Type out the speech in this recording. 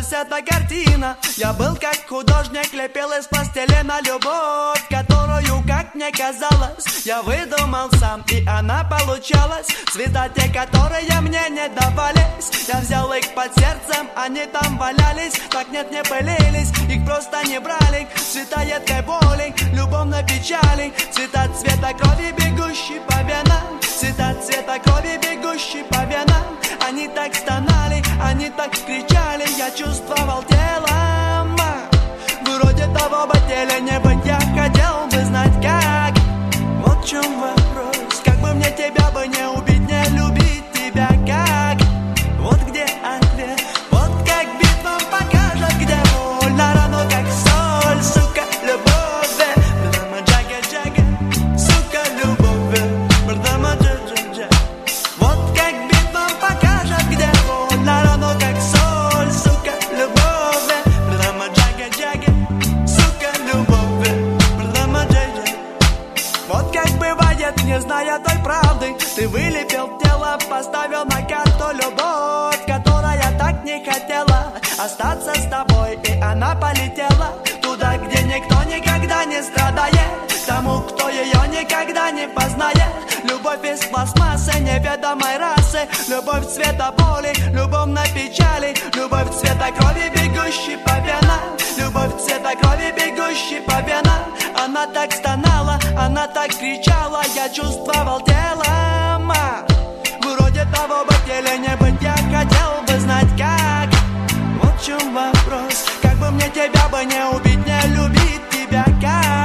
Получалась эта картина. Я был как художник, лепил из пластилина любовь, которую, как мне казалось, я выдумал сам, и она получалась. Цвета те, которые мне не давались, я взял их под сердцем, они там валялись. Так нет, не пылились, их просто не брали. Цвета едкой боли, любовной печали, цвета цвета крови, бегущей по венам, цвета цвета крови, бегущей по венам. Они так стонали, они так кричали, я чувствовал телом. Вроде того бы теле не быть, я хотел бы знать как. Вот в чем вопрос, как бы мне тебя бы не убить, не любить тебя как. Вот где ответ, вот как битва покажет, где больно, равно как соль, сука, любовь. Брдама джага-джага, сука, любовь. Брдама джа-джа-джа. Вот как битва покажет, где больно, равно как соль, сука, любовь. Брдама джага-джага, сука, любовь. Брдама джа-джа. Вот как бывает, не зная той правды, ты вылепил тело, поставил на карту любовь, которая так не хотела остаться с тобой, и она полетела туда, где никто никогда не страдает, тому, кто ее никогда не познает. Любовь из пластмассы неведомой расы, любовь цвета боли, любовной печали, любовь цвета крови, бегущей по венам, любовь цвета крови, бегущей по венам. Она так стонала, она так кричала, я чувствовал телом. Вроде того бы теле не быть, я хотел бы знать как. Вот в чем вопрос, как бы мне тебя бы не убить, не любить тебя как.